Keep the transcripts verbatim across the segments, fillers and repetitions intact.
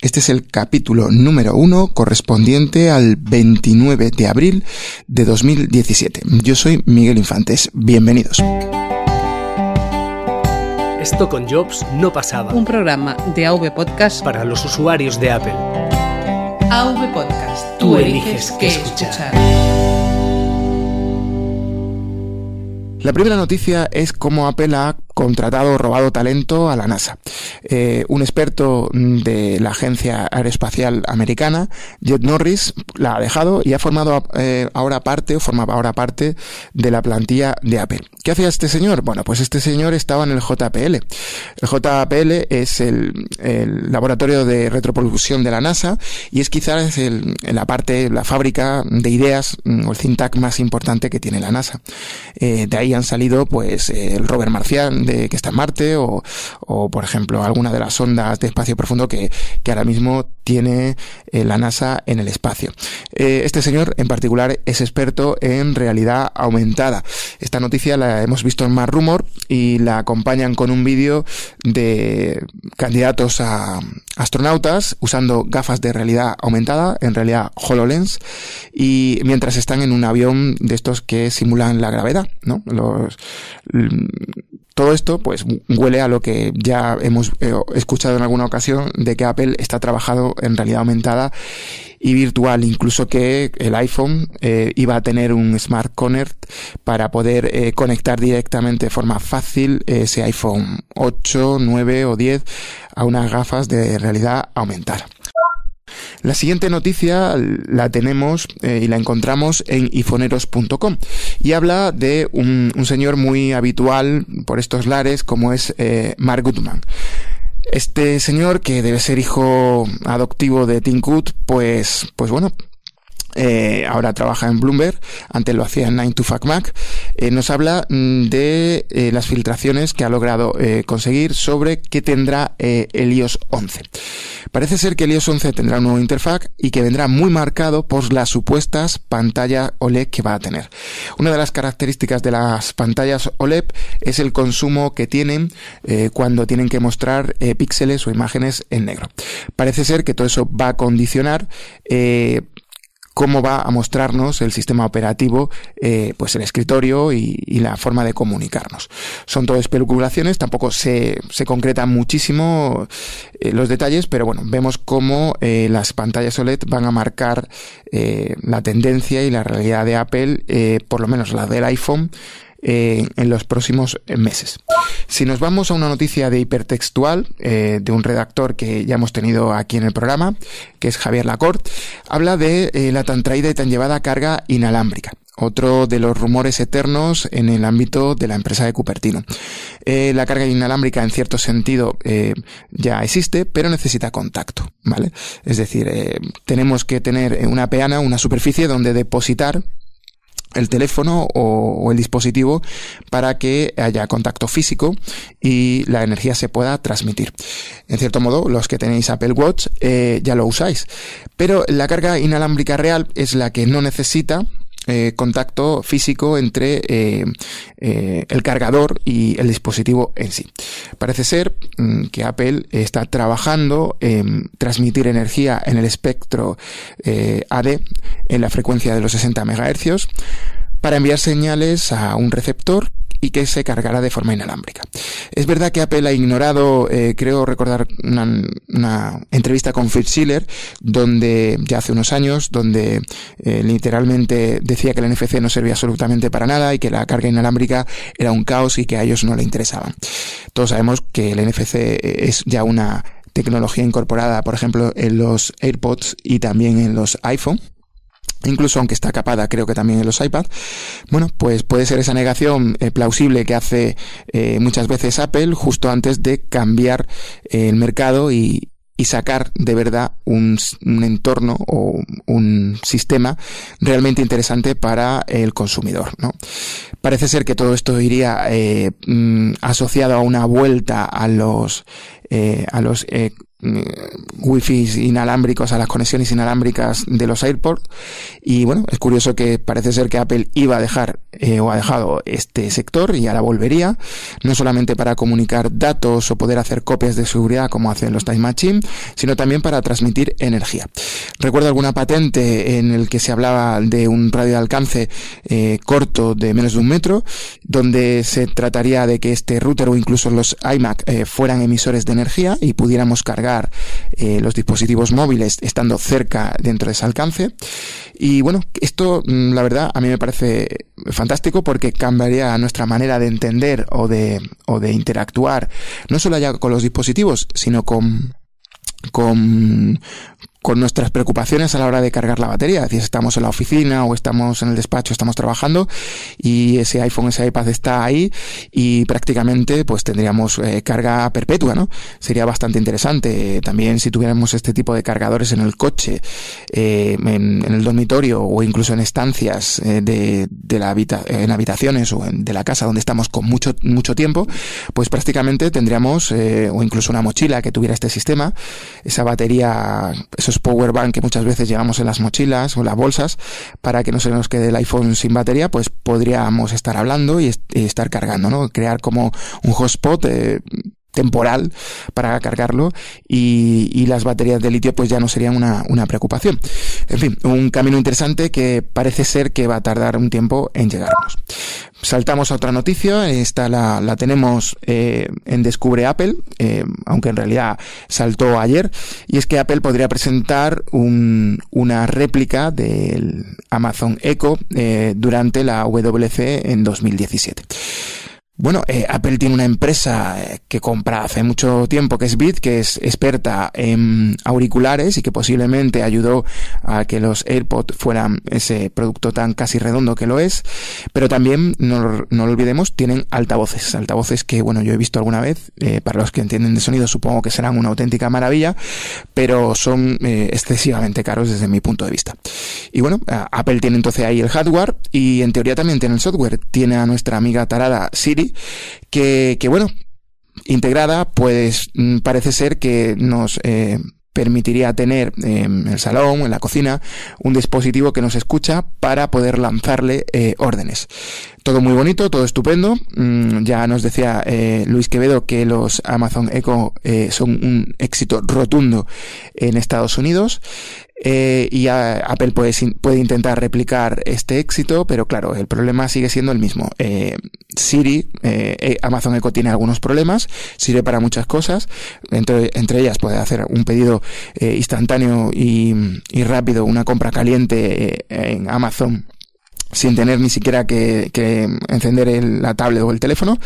Este es el capítulo número uno correspondiente al veintinueve de abril de dos mil diecisiete. Yo soy Miguel Infantes. Bienvenidos. Esto con Jobs no pasaba. Un programa de A V Podcast para los usuarios de Apple. A V Podcast. Tú eliges qué escuchar. La primera noticia es cómo Apple ha contratado o robado talento a la NASA. Eh, un experto de la agencia aeroespacial americana, Jed Norris, la ha dejado y ha formado eh, ahora parte, o formaba ahora parte de la plantilla de Apple. ¿Qué hacía este señor? Bueno, pues este señor estaba en el J P L. El J P L es el, el laboratorio de retropropulsión de la NASA y es quizás el, la parte, la fábrica de ideas o el think tank más importante que tiene la NASA. Eh, de ahí han salido pues el rover marciano de que está en Marte o, o por ejemplo alguna de las sondas de espacio profundo que, que ahora mismo tiene eh, la NASA en el espacio. Eh, este señor en particular es experto en realidad aumentada. Esta noticia la hemos visto en Más Rumor y la acompañan con un vídeo de candidatos a astronautas usando gafas de realidad aumentada, en realidad HoloLens, y mientras están en un avión de estos que simulan la gravedad, ¿no? Los Todo esto pues huele a lo que ya hemos eh, escuchado en alguna ocasión de que Apple está trabajando en realidad aumentada y virtual, incluso que el iPhone eh, iba a tener un Smart Connect para poder eh, conectar directamente de forma fácil ese iPhone ocho, nueve o diez a unas gafas de realidad aumentada. La siguiente noticia la tenemos eh, y la encontramos en iPhoneros punto com y habla de un, un señor muy habitual por estos lares como es eh, Mark Gutman. Este señor, que debe ser hijo adoptivo de Tim Cook, pues, pues bueno, Eh, ahora trabaja en Bloomberg, antes lo hacía en nine to five Mac, eh, nos habla de eh, las filtraciones que ha logrado eh, conseguir sobre qué tendrá eh, el iOS once. Parece ser que el iOS once tendrá un nuevo interfaz y que vendrá muy marcado por las supuestas pantallas O L E D que va a tener. Una de las características de las pantallas O L E D es el consumo que tienen eh, cuando tienen que mostrar eh, píxeles o imágenes en negro. Parece ser que todo eso va a condicionar eh, cómo va a mostrarnos el sistema operativo, eh, pues el escritorio y, y la forma de comunicarnos. Son todo especulaciones, tampoco se, se concretan muchísimo eh, los detalles, pero bueno, vemos cómo eh, las pantallas O L E D van a marcar eh, la tendencia y la realidad de Apple, eh, por lo menos la del iPhone, Eh, en los próximos meses. Si nos vamos a una noticia de hipertextual eh, de un redactor que ya hemos tenido aquí en el programa, que es Javier Lacorte, habla de eh, la tan traída y tan llevada carga inalámbrica, otro de los rumores eternos en el ámbito de la empresa de Cupertino. Eh, la carga inalámbrica en cierto sentido eh, ya existe, pero necesita contacto, ¿vale? Es decir, eh, tenemos que tener una peana, una superficie donde depositar el teléfono o, o el dispositivo para que haya contacto físico y la energía se pueda transmitir. En cierto modo, los que tenéis Apple Watch eh, ya lo usáis, pero la carga inalámbrica real es la que no necesita Eh, contacto físico entre eh, eh, el cargador y el dispositivo en sí. Parece ser mm, que Apple está trabajando en transmitir energía en el espectro eh, A D en la frecuencia de los sesenta megahercios para enviar señales a un receptor y que se cargará de forma inalámbrica. Es verdad que Apple ha ignorado, eh, creo recordar una, una entrevista con Phil Schiller, donde ya hace unos años, donde eh, literalmente decía que el N F C no servía absolutamente para nada y que la carga inalámbrica era un caos y que a ellos no le interesaban. Todos sabemos que el N F C es ya una tecnología incorporada, por ejemplo, en los AirPods y también en los iPhone. Incluso aunque está capada, creo que también en los iPad. Bueno, pues puede ser esa negación eh, plausible que hace eh, muchas veces Apple justo antes de cambiar eh, el mercado y, y sacar de verdad un, un entorno o un sistema realmente interesante para el consumidor, ¿no? Parece ser que todo esto iría eh, mm, asociado a una vuelta a los eh, a los eh, wifi inalámbricos, a las conexiones inalámbricas de los AirPods. Y bueno, es curioso que parece ser que Apple iba a dejar eh, o ha dejado este sector y ahora volvería, no solamente para comunicar datos o poder hacer copias de seguridad como hacen los Time Machine, sino también para transmitir energía. Recuerdo alguna patente en el que se hablaba de un radio de alcance eh, corto de menos de un metro, donde se trataría de que este router o incluso los iMac eh, fueran emisores de energía y pudiéramos cargar eh, los dispositivos móviles estando cerca dentro de ese alcance. Y bueno, esto la verdad a mí me parece fantástico porque cambiaría nuestra manera de entender o de, o de interactuar, no solo ya con los dispositivos, sino con, con, con nuestras preocupaciones a la hora de cargar la batería. Es decir, estamos en la oficina o estamos en el despacho, estamos trabajando y ese iPhone, ese iPad está ahí y prácticamente pues tendríamos eh, carga perpetua, ¿no? Sería bastante interesante. También si tuviéramos este tipo de cargadores en el coche, eh, en, en el dormitorio o incluso en estancias eh, de, de la habita en habitaciones o en, de la casa donde estamos con mucho mucho tiempo, pues prácticamente tendríamos eh, o incluso una mochila que tuviera este sistema, esa batería, esos power bank que muchas veces llevamos en las mochilas o las bolsas para que no se nos quede el iPhone sin batería, pues podríamos estar hablando y, est y estar cargando, ¿no? Crear como un hotspot eh, temporal para cargarlo y, y las baterías de litio pues ya no serían una, una preocupación. En fin, un camino interesante que parece ser que va a tardar un tiempo en llegarnos. Saltamos a otra noticia, esta la, la tenemos eh, en Descubre Apple, eh, aunque en realidad saltó ayer, y es que Apple podría presentar un, una réplica del Amazon Echo eh, durante la W W D C en dos mil diecisiete. Bueno, eh, Apple tiene una empresa eh, que compra hace mucho tiempo, que es Beat, que es experta en auriculares y que posiblemente ayudó a que los AirPods fueran ese producto tan casi redondo que lo es, pero también, no, no lo olvidemos, tienen altavoces, altavoces que, bueno, yo he visto alguna vez, eh, para los que entienden de sonido supongo que serán una auténtica maravilla, pero son eh, excesivamente caros desde mi punto de vista. Y bueno, Apple tiene entonces ahí el hardware y en teoría también tiene el software, tiene a nuestra amiga tarada Siri, que, que bueno, integrada, pues parece ser que nos eh, permitiría tener eh, en el salón, en la cocina, un dispositivo que nos escucha para poder lanzarle eh, órdenes. Todo muy bonito, todo estupendo. Mm, ya nos decía eh, Luis Quevedo que los Amazon Echo eh, son un éxito rotundo en Estados Unidos. Eh, y a, Apple puede, puede intentar replicar este éxito, pero claro, el problema sigue siendo el mismo. Eh, Siri, eh, Amazon Echo tiene algunos problemas, sirve para muchas cosas, entre, entre ellas puede hacer un pedido eh, instantáneo y, y rápido, una compra caliente eh, en Amazon sin tener ni siquiera que, que encender el, la tablet o el teléfono.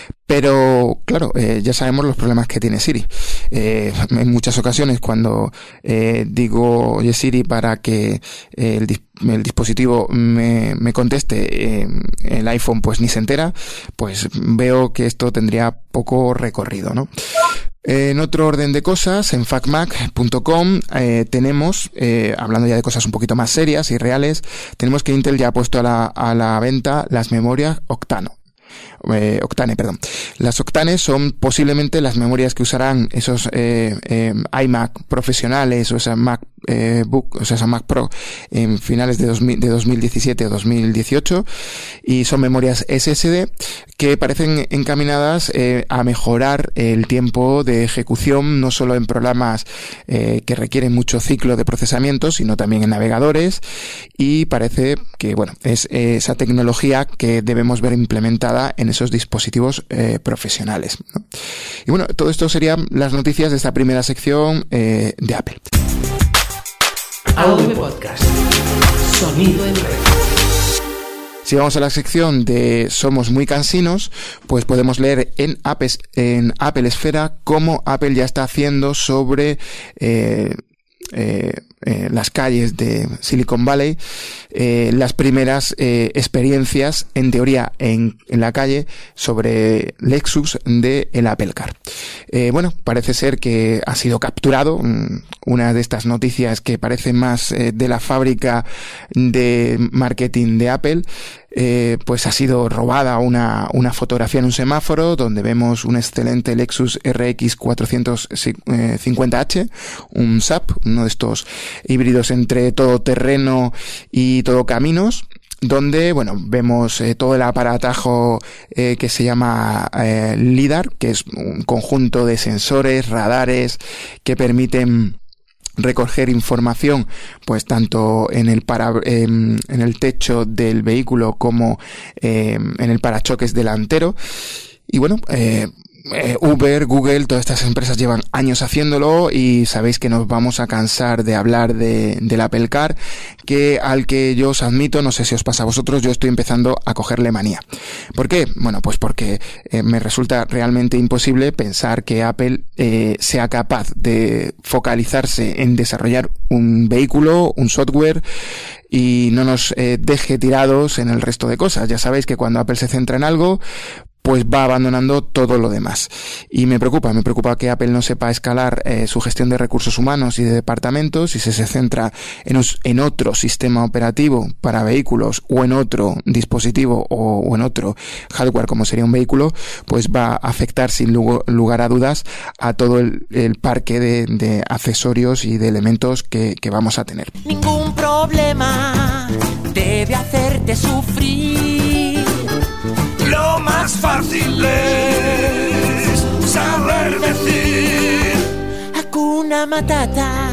Pero, claro, eh, ya sabemos los problemas que tiene Siri. Eh, en muchas ocasiones cuando eh, digo, oye Siri, para que eh, el, dis el dispositivo me, me conteste, eh, el iPhone pues ni se entera, pues veo que esto tendría poco recorrido, ¿no? En otro orden de cosas, en factmac punto com eh, tenemos, eh, hablando ya de cosas un poquito más serias y reales, tenemos que Intel ya ha puesto a la, a la venta las memorias Octano. Eh, Octane, perdón. Las Octane son posiblemente las memorias que usarán esos eh, eh, iMac profesionales o esas Mac eh, Book, o sea, esa Mac Pro en finales de, dos mil, de dos mil diecisiete o dos mil dieciocho, y son memorias S S D que parecen encaminadas eh, a mejorar el tiempo de ejecución, no solo en programas eh, que requieren mucho ciclo de procesamiento, sino también en navegadores, y parece que, bueno, es eh, esa tecnología que debemos ver implementada en esos dispositivos eh, profesionales, ¿no? Y bueno, todo esto serían las noticias de esta primera sección eh, de Apple. A V Podcast. Sonido en red. Si vamos a la sección de Somos muy cansinos, pues podemos leer en Apple, en Apple Esfera cómo Apple ya está haciendo sobre eh, eh, eh, las calles de Silicon Valley eh, las primeras eh, experiencias, en teoría en, en la calle, sobre Lexus de el Apple Car. Eh, bueno, parece ser que ha sido capturado, una de estas noticias que parece más eh, de la fábrica de marketing de Apple. Eh, pues ha sido robada una, una fotografía en un semáforo donde vemos un excelente Lexus R X cuatrocientos cincuenta H, un S U V, uno de estos híbridos entre todoterreno y todo caminos. donde, bueno, vemos eh, todo el aparatajo eh, que se llama eh, LiDAR, que es un conjunto de sensores, radares, que permiten recoger información, pues tanto en el para, eh, en el techo del vehículo como eh, en el parachoques delantero. Y bueno, eh, Eh, Uber, Google, todas estas empresas llevan años haciéndolo y sabéis que nos vamos a cansar de hablar de, del Apple Car, que al que yo os admito, no sé si os pasa a vosotros, yo estoy empezando a cogerle manía. ¿Por qué? Bueno, pues porque eh, me resulta realmente imposible pensar que Apple eh, sea capaz de focalizarse en desarrollar un vehículo, un software, y no nos eh, deje tirados en el resto de cosas. Ya sabéis que cuando Apple se centra en algo, pues va abandonando todo lo demás. Y me preocupa, me preocupa que Apple no sepa escalar eh, su gestión de recursos humanos y de departamentos, y si se centra en, os, en otro sistema operativo para vehículos o en otro dispositivo o, o en otro hardware como sería un vehículo, pues va a afectar sin lugar a dudas a todo el, el parque de, de accesorios y de elementos que, que vamos a tener. Ningún problema debe hacerte sufrir. Lo más fácil es saber decir Hakuna Matata.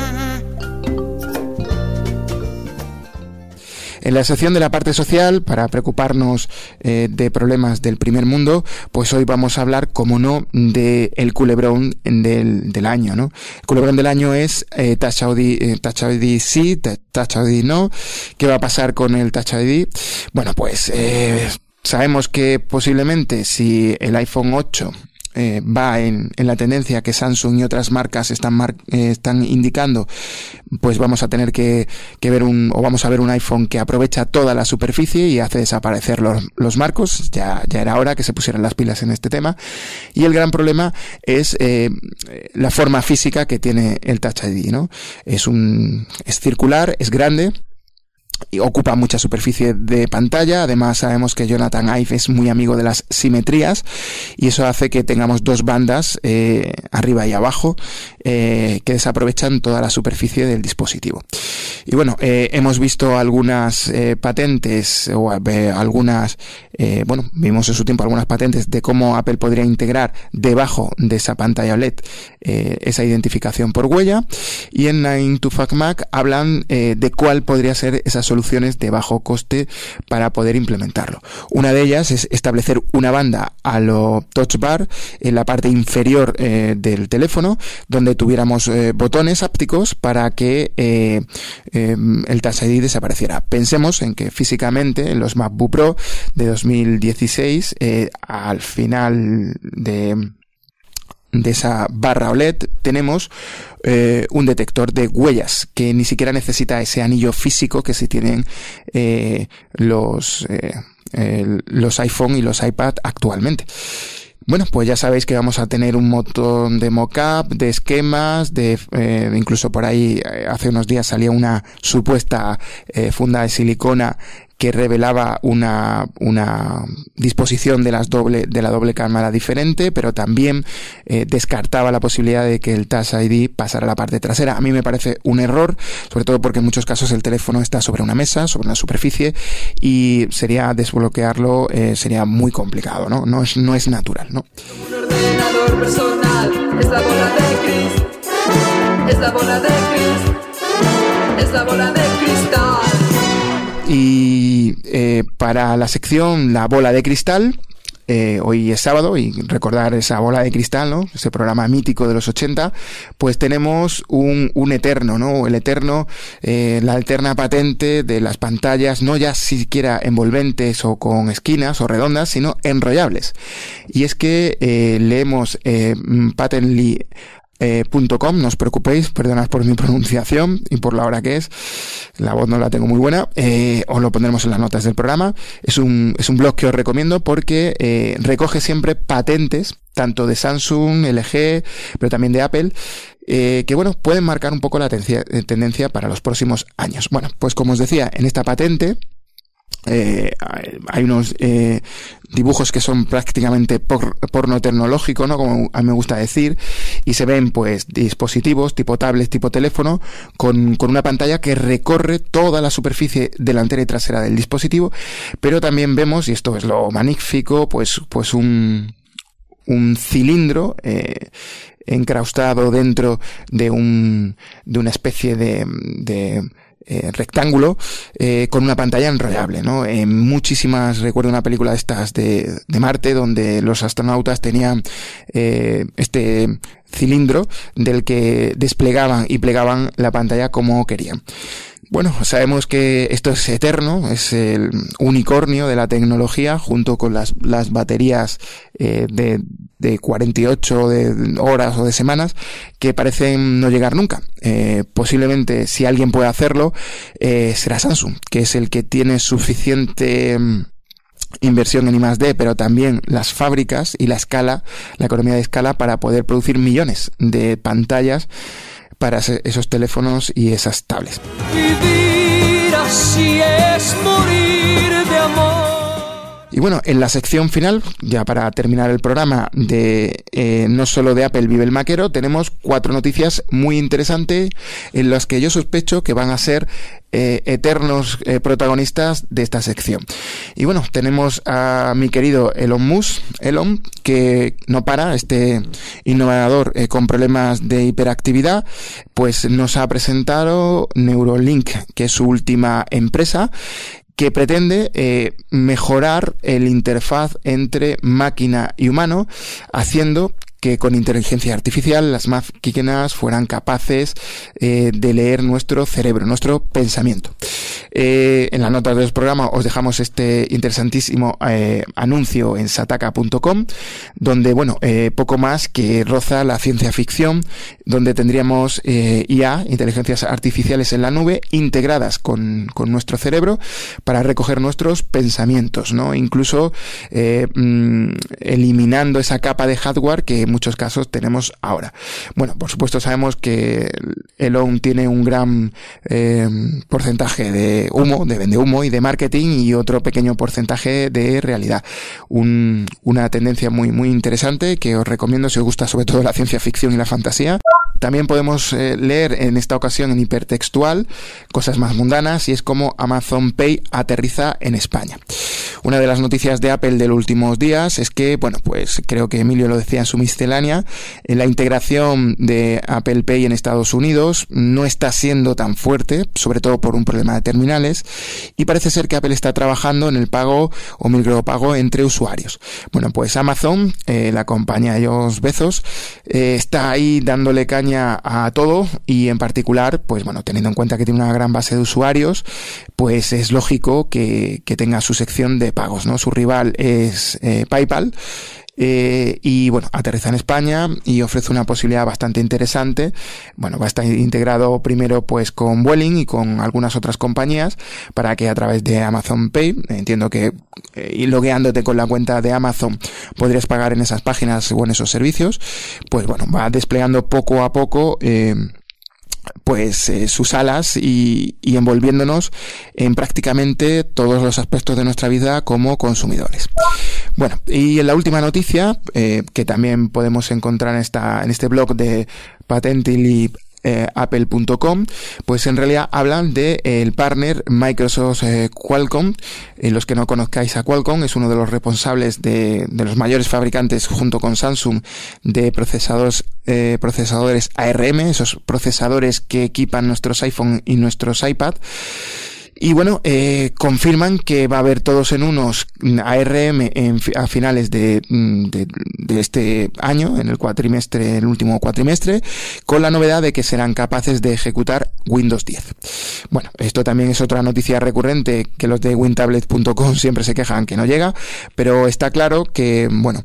En la sección de la parte social, para preocuparnos eh, de problemas del primer mundo, pues hoy vamos a hablar, como no, de el culebrón del, del año, ¿no? El culebrón del año es eh, Touch I D, eh, Touch I D sí, Touch I D no. ¿Qué va a pasar con el Touch I D? Bueno, pues eh, sabemos que posiblemente si el iPhone ocho eh, va en, en la tendencia que Samsung y otras marcas están, mar, eh, están indicando, pues vamos a tener que, que ver un, o vamos a ver un iPhone que aprovecha toda la superficie y hace desaparecer los, los marcos. Ya, ya era hora que se pusieran las pilas en este tema. Y el gran problema es eh, la forma física que tiene el Touch I D, ¿no? Es un, es circular, es grande, y ocupa mucha superficie de pantalla. Además sabemos que Jonathan Ive es muy amigo de las simetrías, y eso hace que tengamos dos bandas eh, arriba y abajo eh, que desaprovechan toda la superficie del dispositivo. Y bueno, eh, hemos visto algunas eh, patentes o eh, algunas eh, bueno, vimos en su tiempo algunas patentes de cómo Apple podría integrar debajo de esa pantalla O L E D eh, esa identificación por huella, y en nine to five Mac hablan eh, de cuál podría ser esa soluciones de bajo coste para poder implementarlo. Una de ellas es establecer una banda a lo Touch Bar en la parte inferior eh, del teléfono, donde tuviéramos eh, botones ápticos para que eh, eh, el Touch I D desapareciera. Pensemos en que físicamente en los MacBook Pro de dos mil dieciséis, eh, al final de de esa barra O L E D tenemos eh, un detector de huellas que ni siquiera necesita ese anillo físico que se tienen eh, los eh, el, los iPhone y los iPad actualmente. Bueno, pues ya sabéis que vamos a tener un montón de mockup, de esquemas, de eh, incluso por ahí eh, hace unos días salía una supuesta eh, funda de silicona que revelaba una una disposición de las doble de la doble cámara diferente, pero también eh, descartaba la posibilidad de que el Touch I D pasara a la parte trasera. A mí me parece un error, sobre todo porque en muchos casos el teléfono está sobre una mesa, sobre una superficie, y sería desbloquearlo eh, sería muy complicado, ¿no? No es no es natural, ¿no? Un ordenador personal, es la bola de Chris, es la bola de Chris, es la bola de cristal. Y eh, para la sección La Bola de Cristal, eh, hoy es sábado y recordar esa bola de cristal, ¿no? Ese programa mítico de los ochenta, pues tenemos un, un eterno, ¿no? El eterno, eh, la eterna patente de las pantallas, no ya siquiera envolventes o con esquinas o redondas, sino enrollables. Y es que eh, leemos eh, Patently Eh, .com, no os preocupéis, perdonad por mi pronunciación y por la hora que es, la voz no la tengo muy buena, eh, os lo pondremos en las notas del programa. Es un, es un blog que os recomiendo porque eh, recoge siempre patentes, tanto de Samsung, L G, pero también de Apple, eh, que bueno, pueden marcar un poco la tendencia, tendencia para los próximos años. Bueno, pues como os decía, en esta patente Eh, hay unos eh, dibujos que son prácticamente por, porno tecnológico, ¿no? Como a mí me gusta decir, y se ven pues dispositivos tipo tablet, tipo teléfono, con, con una pantalla que recorre toda la superficie delantera y trasera del dispositivo, pero también vemos, y esto es lo magnífico, pues, pues un, un cilindro eh, encraustado dentro de un, de una especie de, de Eh, rectángulo eh, con una pantalla enrollable, ¿no? En muchísimas, recuerdo una película de estas de, de Marte donde los astronautas tenían eh, este cilindro del que desplegaban y plegaban la pantalla como querían. Bueno, sabemos que esto es eterno, es el unicornio de la tecnología, junto con las, las baterías eh, de, de cuarenta y ocho de horas o de semanas, que parecen no llegar nunca. Eh, posiblemente, si alguien puede hacerlo, eh, será Samsung, que es el que tiene suficiente inversión en I más D, pero también las fábricas y la escala, la economía de escala, para poder producir millones de pantallas para esos teléfonos y esas tablets. Vivir así es morir de amor. Y bueno, en la sección final, ya para terminar el programa de eh, no solo de Apple vive el maquero, tenemos cuatro noticias muy interesantes en las que yo sospecho que van a ser eh, eternos eh, protagonistas de esta sección. Y bueno, tenemos a mi querido Elon Musk, Elon, que no para, este innovador eh, con problemas de hiperactividad, pues nos ha presentado Neuralink, que es su última empresa, que pretende eh, mejorar el interfaz entre máquina y humano, haciendo que con inteligencia artificial las máquinas fueran capaces eh, de leer nuestro cerebro, nuestro pensamiento. Eh, en las notas del programa os dejamos este interesantísimo eh, anuncio en sataka punto com, donde, bueno, eh, poco más que roza la ciencia ficción, donde tendríamos eh, I A, inteligencias artificiales en la nube, integradas con, con nuestro cerebro para recoger nuestros pensamientos, ¿no? Incluso eh, mm, eliminando esa capa de hardware que en muchos casos tenemos ahora. Bueno, por supuesto sabemos que Elon tiene un gran eh, porcentaje de humo, de vende humo y de marketing, y otro pequeño porcentaje de realidad. Un, una tendencia muy, muy interesante que os recomiendo si os gusta sobre todo la ciencia ficción y la fantasía. También podemos eh, leer en esta ocasión en hipertextual cosas más mundanas, y es como Amazon Pay aterriza en España. Una de las noticias de Apple de los últimos días es que, bueno, pues creo que Emilio lo decía en su miscelánea, la integración de Apple Pay en Estados Unidos no está siendo tan fuerte, sobre todo por un problema de terminales, y parece ser que Apple está trabajando en el pago o micropago entre usuarios. Bueno, pues Amazon, eh, la compañía de Jeff Bezos, eh, está ahí dándole caña a todo, y en particular, pues bueno, teniendo en cuenta que tiene una gran base de usuarios, pues es lógico que, que tenga su sección de pagos, ¿no? Su rival es eh, PayPal. Eh, y bueno, aterriza en España y ofrece una posibilidad bastante interesante. Bueno, va a estar integrado primero pues con Vueling y con algunas otras compañías, para que a través de Amazon Pay, entiendo que eh, y logueándote con la cuenta de Amazon podrías pagar en esas páginas o en esos servicios. Pues bueno, va desplegando poco a poco eh, pues eh, sus alas y, y envolviéndonos en prácticamente todos los aspectos de nuestra vida como consumidores. Bueno, y en la última noticia, eh, que también podemos encontrar en esta en este blog de patently apple punto com, pues en realidad hablan de eh, el partner Microsoft eh, Qualcomm. Eh, los que no conozcáis a Qualcomm, es uno de los responsables de, de los mayores fabricantes junto con Samsung de procesadores eh, procesadores A R M, esos procesadores que equipan nuestros iPhone y nuestros iPad. Y bueno, eh, confirman que va a haber todos en unos A R M en, a finales de, de, de este año, en el cuatrimestre, el último cuatrimestre, con la novedad de que serán capaces de ejecutar Windows diez. Bueno, esto también es otra noticia recurrente, que los de wintablet punto com siempre se quejan que no llega, pero está claro que, bueno,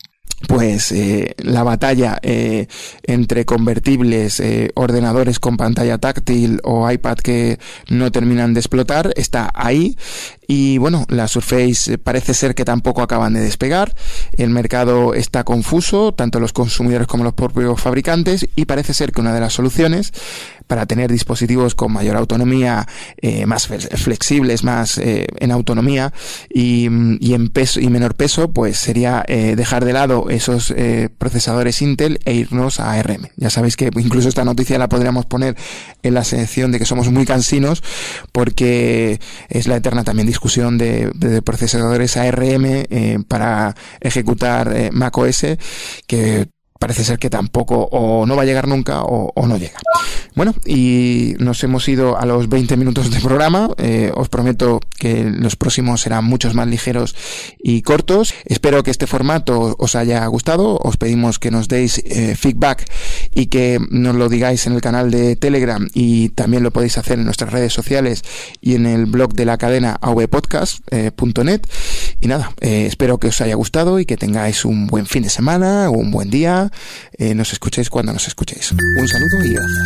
pues eh, la batalla eh, entre convertibles, eh, ordenadores con pantalla táctil o iPad que no terminan de explotar está ahí. Y bueno, las Surface parece ser que tampoco acaban de despegar. El mercado está confuso, tanto los consumidores como los propios fabricantes, y parece ser que una de las soluciones para tener dispositivos con mayor autonomía, eh, más flexibles, más eh, en autonomía y, y en peso y menor peso, pues sería eh, dejar de lado esos eh, procesadores Intel e irnos a A R M. Ya sabéis que incluso esta noticia la podríamos poner en la sección de que somos muy cansinos, porque es la eterna también discusión de, de procesadores A R M eh, para ejecutar eh, macOS, que parece ser que tampoco o no va a llegar nunca o, o no llega. Bueno, y nos hemos ido a los veinte minutos de programa. Eh, os prometo que los próximos serán muchos más ligeros y cortos. Espero que este formato os haya gustado. Os pedimos que nos deis eh, feedback y que nos lo digáis en el canal de Telegram, y también lo podéis hacer en nuestras redes sociales y en el blog de la cadena a v podcast punto net. Y nada, eh, espero que os haya gustado y que tengáis un buen fin de semana o un buen día. Eh, nos escuchéis cuando nos escuchéis. Un saludo y gracias.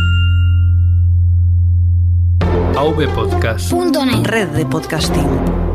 avpodcast punto net. Red de podcasting.